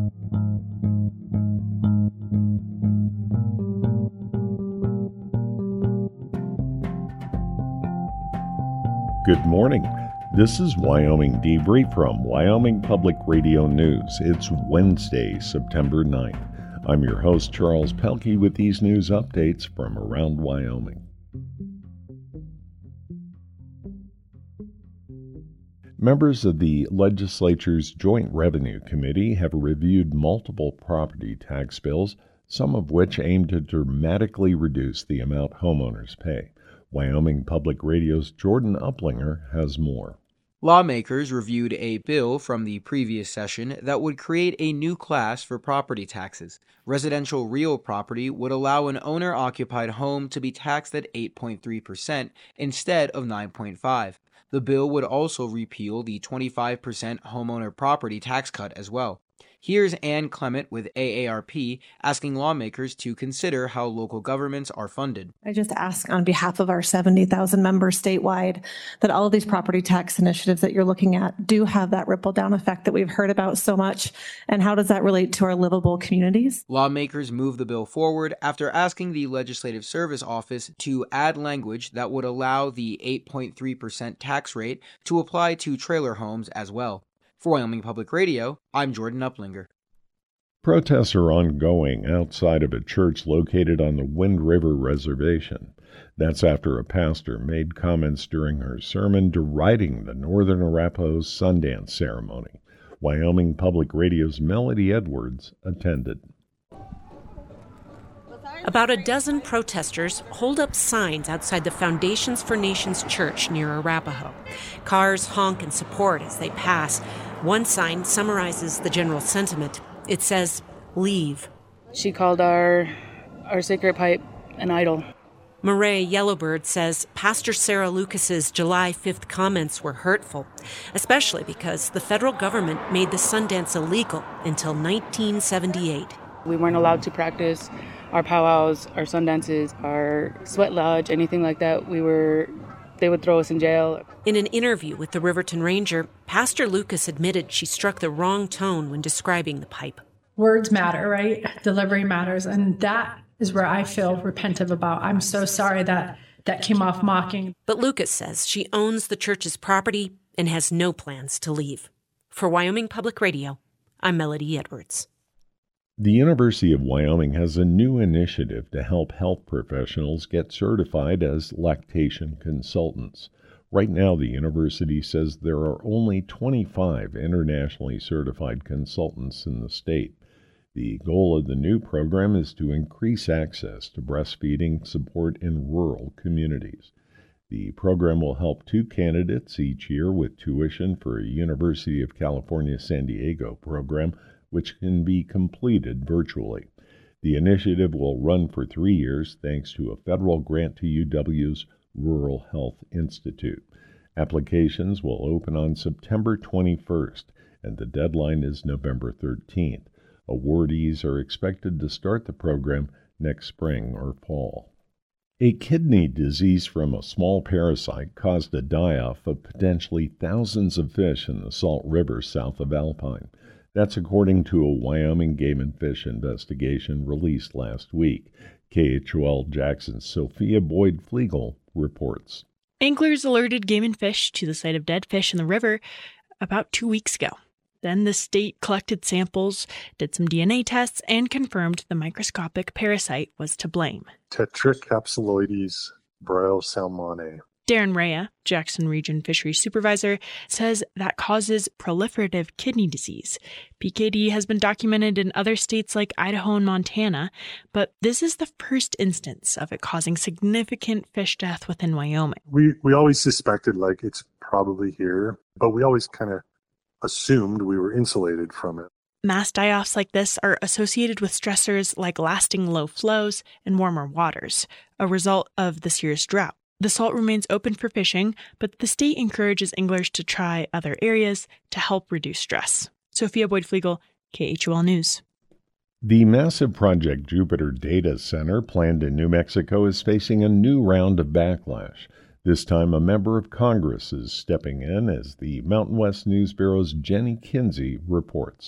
Good morning. This is Wyoming Debrief from Wyoming Public Radio News. It's Wednesday, September 9th. I'm your host, Charles Pelkey, with these news updates from around Wyoming. Members of the legislature's Joint Revenue Committee have reviewed multiple property tax bills, some of which aim to dramatically reduce the amount homeowners pay. Wyoming Public Radio's Jordan Uplinger has more. Lawmakers reviewed a bill from the previous session that would create a new class for property taxes. Residential real property would allow an owner-occupied home to be taxed at 8.3% instead of 9.5%. The bill would also repeal the 25% homeowner property tax cut as well. Here's Ann Clement with AARP asking lawmakers to consider how local governments are funded. I just ask on behalf of our 70,000 members statewide that all of these property tax initiatives that you're looking at do have that ripple down effect that we've heard about so much. And how does that relate to our livable communities? Lawmakers moved the bill forward after asking the Legislative Service Office to add language that would allow the 8.3% tax rate to apply to trailer homes as well. For Wyoming Public Radio, I'm Jordan Uplinger. Protests are ongoing outside of a church located on the Wind River Reservation. That's after a pastor made comments during her sermon deriding the Northern Arapahoe's Sundance ceremony. Wyoming Public Radio's Melody Edwards attended. About a dozen protesters hold up signs outside the Foundations for Nations Church near Arapahoe. Cars honk in support as they pass. One sign summarizes the general sentiment. It says, "Leave." She called our sacred pipe an idol. Murray Yellowbird says Pastor Sarah Lucas's July 5th comments were hurtful, especially because the federal government made the Sundance illegal until 1978. We weren't allowed to practice our powwows, our sundances, our sweat lodge, anything like that. They would throw us in jail. In an interview with the Riverton Ranger, Pastor Lucas admitted she struck the wrong tone when describing the pipe. Words matter, right? Delivery matters. And that is where I feel repentive about. I'm so sorry that came off mocking. But Lucas says she owns the church's property and has no plans to leave. For Wyoming Public Radio, I'm Melody Edwards. The University of Wyoming has a new initiative to help health professionals get certified as lactation consultants. Right now, the university says there are only 25 internationally certified consultants in the state. The goal of the new program is to increase access to breastfeeding support in rural communities. The program will help 2 candidates each year with tuition for a University of California, San Diego program, which can be completed virtually. The initiative will run for 3 years thanks to a federal grant to UW's Rural Health Institute. Applications will open on September 21st, and the deadline is November 13th. Awardees are expected to start the program next spring or fall. A kidney disease from a small parasite caused a die-off of potentially thousands of fish in the Salt River south of Alpine. That's according to a Wyoming Game and Fish investigation released last week. KHOL Jackson's Sophia Boyd-Flegel reports. Anglers alerted Game and Fish to the sight of dead fish in the river about 2 weeks ago. Then the state collected samples, did some DNA tests, and confirmed the microscopic parasite was to blame. Tetracapsuloides bryosalmonae. Darren Rea, Jackson Region Fisheries Supervisor, says that causes proliferative kidney disease. PKD has been documented in other states like Idaho and Montana, but this is the first instance of it causing significant fish death within Wyoming. We always suspected it's probably here, but we always kind of assumed we were insulated from it. Mass die-offs like this are associated with stressors like lasting low flows and warmer waters, a result of this year's drought. The salt remains open for fishing, but the state encourages anglers to try other areas to help reduce stress. Sophia Boyd-Flegel, KHOL News. The massive Project Jupiter data center planned in New Mexico is facing a new round of backlash. This time, a member of Congress is stepping in, as the Mountain West News Bureau's Jenny Kinsey reports.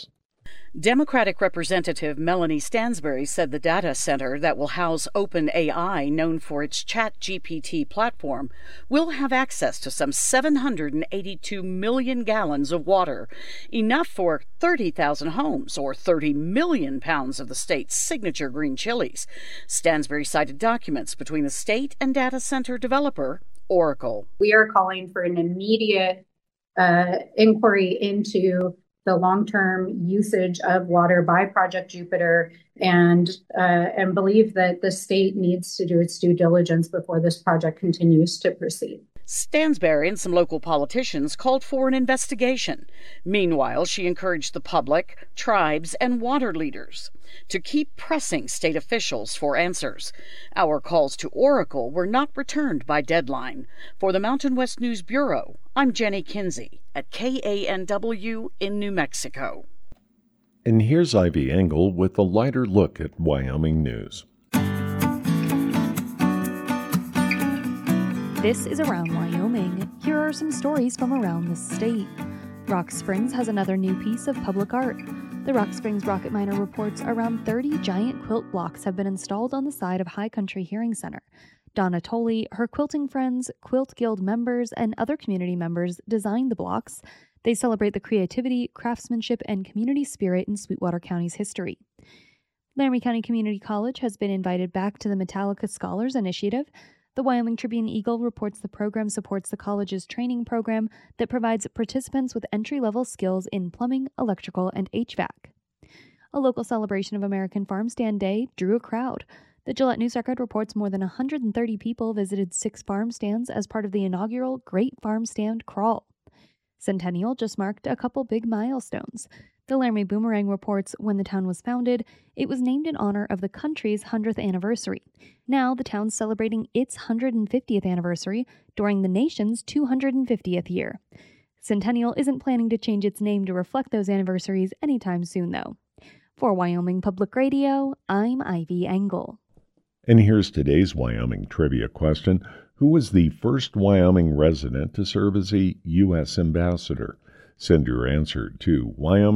Democratic Representative Melanie Stansbury said the data center that will house OpenAI, known for its ChatGPT platform, will have access to some 782 million gallons of water, enough for 30,000 homes or 30 million pounds of the state's signature green chilies. Stansbury cited documents between the state and data center developer Oracle. We are calling for an immediate inquiry into the long-term usage of water by Project Jupiter, and believe that the state needs to do its due diligence before this project continues to proceed. Stansbury and some local politicians called for an investigation. Meanwhile, she encouraged the public, tribes, and water leaders to keep pressing state officials for answers. Our calls to Oracle were not returned by deadline. For the Mountain West News Bureau, I'm Jenny Kinsey at KANW in New Mexico. And here's Ivy Engel with a lighter look at Wyoming news. This is Around Wyoming. Here are some stories from around the state. Rock Springs has another new piece of public art. The Rock Springs Rocket Miner reports around 30 giant quilt blocks have been installed on the side of High Country Hearing Center. Donna Tolley, her quilting friends, Quilt Guild members, and other community members designed the blocks. They celebrate the creativity, craftsmanship, and community spirit in Sweetwater County's history. Laramie County Community College has been invited back to the Metallica Scholars Initiative. The Wyoming Tribune-Eagle reports the program supports the college's training program that provides participants with entry-level skills in plumbing, electrical, and HVAC. A local celebration of American Farm Stand Day drew a crowd. The Gillette News-Record reports more than 130 people visited 6 farm stands as part of the inaugural Great Farm Stand Crawl. Centennial just marked a couple big milestones. The Laramie Boomerang reports when the town was founded, it was named in honor of the country's 100th anniversary. Now the town's celebrating its 150th anniversary during the nation's 250th year. Centennial isn't planning to change its name to reflect those anniversaries anytime soon, though. For Wyoming Public Radio, I'm Ivy Engel. And here's today's Wyoming trivia question. Who was the first Wyoming resident to serve as a U.S. ambassador? Send your answer to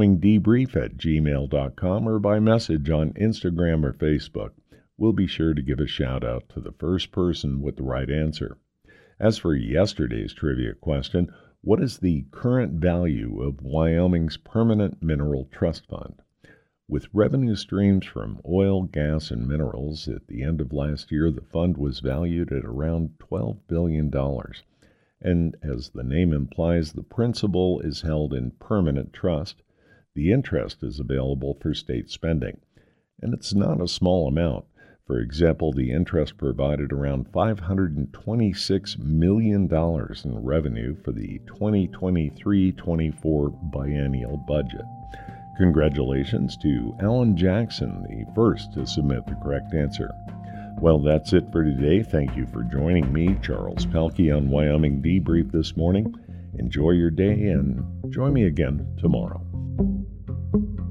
wyomingdebrief@gmail.com or by message on Instagram or Facebook. We'll be sure to give a shout out to the first person with the right answer. As for yesterday's trivia question, what is the current value of Wyoming's Permanent Mineral Trust Fund? With revenue streams from oil, gas, and minerals, at the end of last year, the fund was valued at around $12 billion. And as the name implies, the principal is held in permanent trust. The interest is available for state spending. And it's not a small amount. For example, the interest provided around $526 million in revenue for the 2023-24 biennial budget. Congratulations to Alan Jackson, the first to submit the correct answer. Well, that's it for today. Thank you for joining me, Charles Pelkey, on Wyoming Debrief this morning. Enjoy your day and join me again tomorrow.